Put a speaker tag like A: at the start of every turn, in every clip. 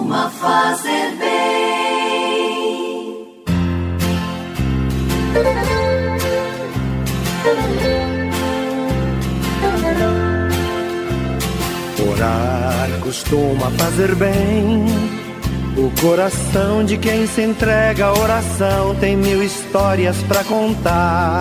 A: costuma fazer bem.
B: Orar costuma fazer bem. O coração de quem se entrega à oração tem 1000 histórias pra contar.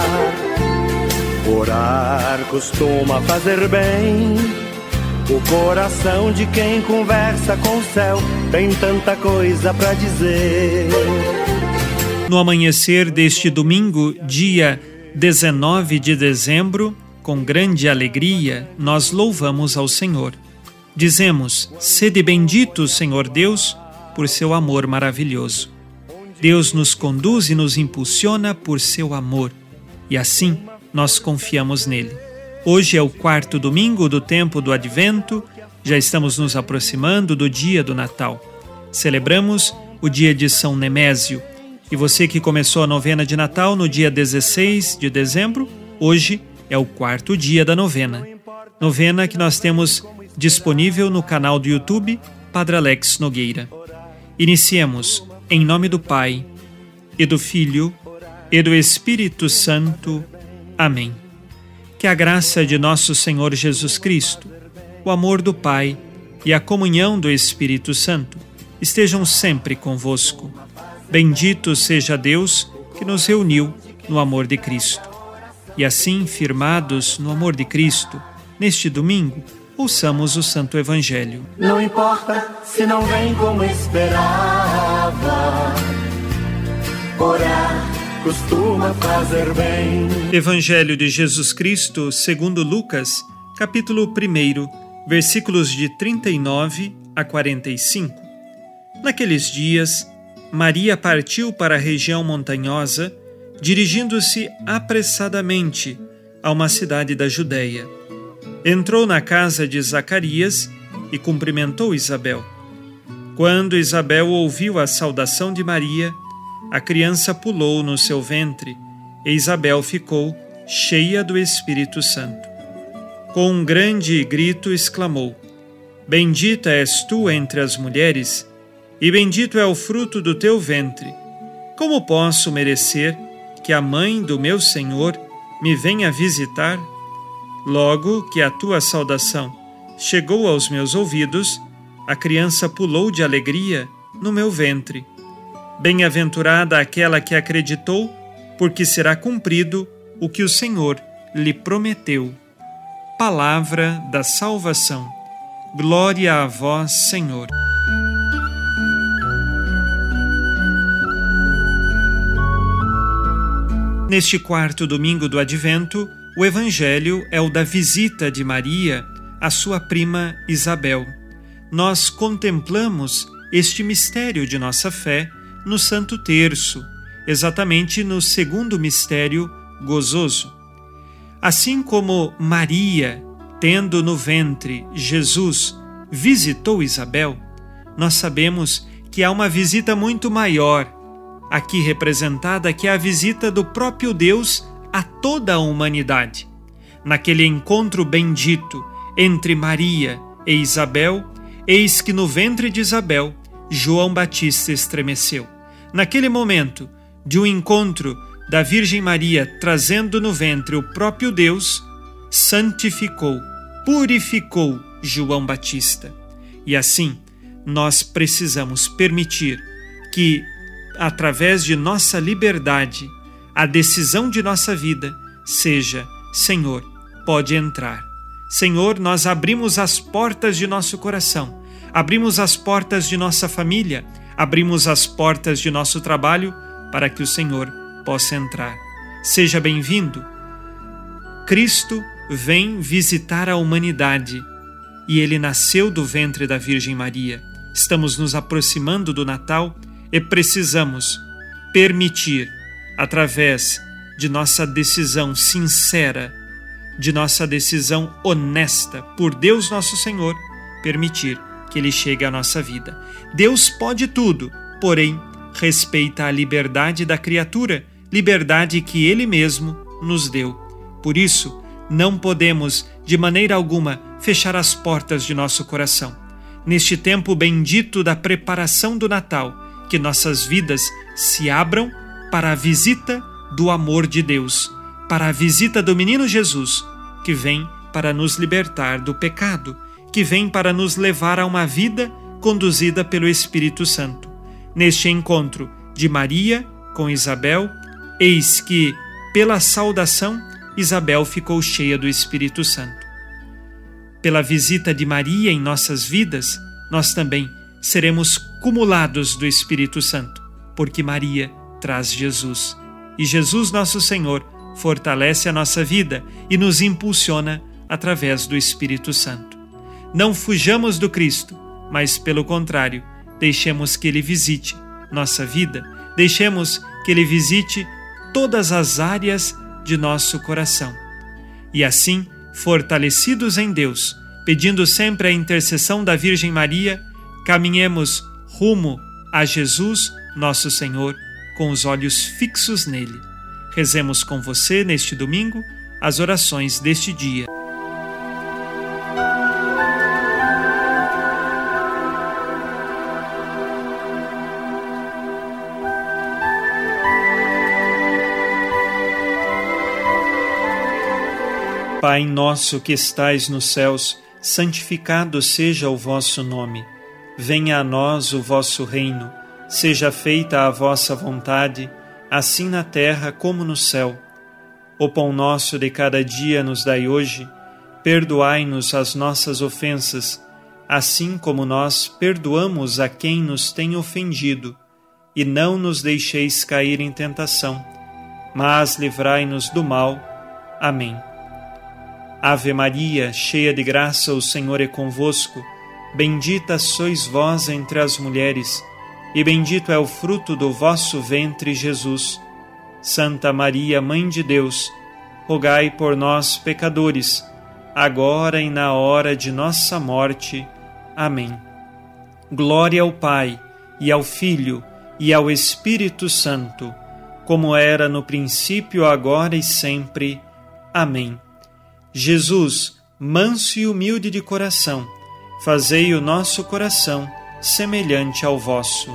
B: Orar costuma fazer bem. O coração de quem conversa com o céu tem tanta coisa pra dizer.
C: No amanhecer deste domingo, dia 19 de dezembro, com grande alegria, nós louvamos ao Senhor. Dizemos: sede bendito, Senhor Deus, por seu amor maravilhoso. Deus nos conduz e nos impulsiona por seu amor, e assim nós confiamos nele. Hoje é o 4º domingo do tempo do Advento, já estamos nos aproximando do dia do Natal. Celebramos o dia de São Nemésio. E você que começou a novena de Natal no dia 16 de dezembro, hoje é o 4º dia da novena. Novena que nós temos disponível no canal do YouTube Padre Alex Nogueira. Iniciemos em nome do Pai, e do Filho, e do Espírito Santo. Amém. Que a graça de nosso Senhor Jesus Cristo, o amor do Pai e a comunhão do Espírito Santo estejam sempre convosco. Bendito seja Deus que nos reuniu no amor de Cristo. E assim, firmados no amor de Cristo, neste domingo, ouçamos o Santo Evangelho.
B: Não importa se não vem como esperava, orar costuma fazer bem.
C: Evangelho de Jesus Cristo segundo Lucas, capítulo 1, versículos de 39 a 45. Naqueles dias, Maria partiu para a região montanhosa, dirigindo-se apressadamente a uma cidade da Judeia. Entrou na casa de Zacarias e cumprimentou Isabel. Quando Isabel ouviu a saudação de Maria, a criança pulou no seu ventre e Isabel ficou cheia do Espírito Santo. Com um grande grito exclamou: Bendita és tu entre as mulheres, e bendito é o fruto do teu ventre. Como posso merecer que a mãe do meu Senhor me venha visitar? Logo que a tua saudação chegou aos meus ouvidos, a criança pulou de alegria no meu ventre. Bem-aventurada aquela que acreditou, porque será cumprido o que o Senhor lhe prometeu. Palavra da salvação. Glória a vós, Senhor. Neste 4º domingo do Advento, o Evangelho é o da visita de Maria à sua prima Isabel. Nós contemplamos este mistério de nossa fé no Santo Terço, exatamente no 2º mistério gozoso. Assim como Maria, tendo no ventre Jesus, visitou Isabel, nós sabemos que há uma visita muito maior, aqui representada, que é a visita do próprio Deus a toda a humanidade. Naquele encontro bendito entre Maria e Isabel, eis que no ventre de Isabel, João Batista estremeceu. Naquele momento de um encontro da Virgem Maria trazendo no ventre o próprio Deus, santificou, purificou João Batista. E assim, nós precisamos permitir que, através de nossa liberdade, a decisão de nossa vida seja: Senhor, pode entrar. Senhor, nós abrimos as portas de nosso coração, abrimos as portas de nossa família, abrimos as portas de nosso trabalho para que o Senhor possa entrar. Seja bem-vindo. Cristo vem visitar a humanidade e ele nasceu do ventre da Virgem Maria. Estamos nos aproximando do Natal e precisamos permitir, através de nossa decisão sincera, de nossa decisão honesta por Deus nosso Senhor, permitir que Ele chegue à nossa vida. Deus pode tudo, porém respeita a liberdade da criatura, liberdade que Ele mesmo nos deu. Por isso, não podemos, de maneira alguma, fechar as portas de nosso coração. neste tempo bendito da preparação do Natal, que nossas vidas se abram para a visita do amor de Deus, para a visita do menino Jesus, que vem para nos libertar do pecado, que vem para nos levar a uma vida conduzida pelo Espírito Santo. Neste encontro de Maria com Isabel, eis que, pela saudação, Isabel ficou cheia do Espírito Santo. Pela visita de Maria em nossas vidas, nós também seremos cumulados do Espírito Santo, porque Maria traz Jesus. E Jesus, nosso Senhor, fortalece a nossa vida e nos impulsiona através do Espírito Santo. Não fujamos do Cristo, mas, pelo contrário, deixemos que Ele visite nossa vida, deixemos que Ele visite todas as áreas de nosso coração. E assim, fortalecidos em Deus, pedindo sempre a intercessão da Virgem Maria, caminhemos rumo a Jesus, nosso Senhor, com os olhos fixos nele. Rezemos com você, neste domingo, as orações deste dia. Pai nosso que estais nos céus, santificado seja o vosso nome. Venha a nós o vosso reino. Seja feita a vossa vontade, assim na terra como no céu. O pão nosso de cada dia nos dai hoje. Perdoai-nos as nossas ofensas, assim como nós perdoamos a quem nos tem ofendido. E não nos deixeis cair em tentação, mas livrai-nos do mal. Amém. Ave Maria, cheia de graça, o Senhor é convosco. Bendita sois vós entre as mulheres, e bendito é o fruto do vosso ventre, Jesus. Santa Maria, Mãe de Deus, rogai por nós, pecadores, agora e na hora de nossa morte. Amém. Glória ao Pai, e ao Filho, e ao Espírito Santo, como era no princípio, agora e sempre. Amém. Jesus, manso e humilde de coração, fazei o nosso coração semelhante ao vosso.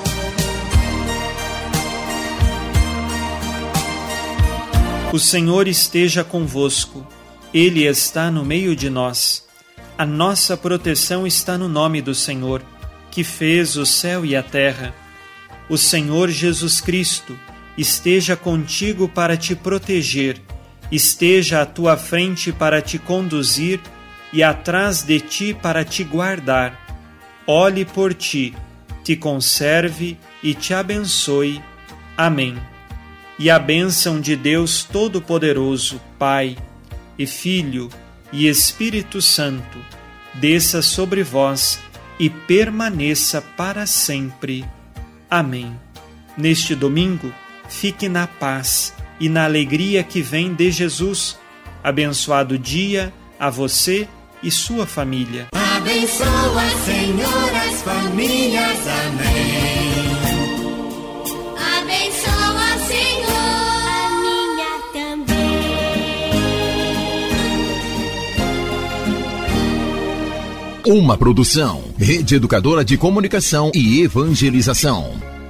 C: O Senhor esteja convosco, Ele está no meio de nós. A nossa proteção está no nome do Senhor, que fez o céu e a terra. O Senhor Jesus Cristo esteja contigo para te proteger, esteja à tua frente para te conduzir e atrás de ti para te guardar. Olhe por ti, te conserve e te abençoe. Amém. E a bênção de Deus Todo-Poderoso, Pai e Filho e Espírito Santo, desça sobre vós e permaneça para sempre. Amém. Neste domingo, fique na paz e na alegria que vem de Jesus. Abençoado dia a você e sua família.
A: Abençoa, Senhor, as famílias. Amém. Abençoa, Senhor, a minha também.
D: Uma produção, Rede Educadora de Comunicação e Evangelização.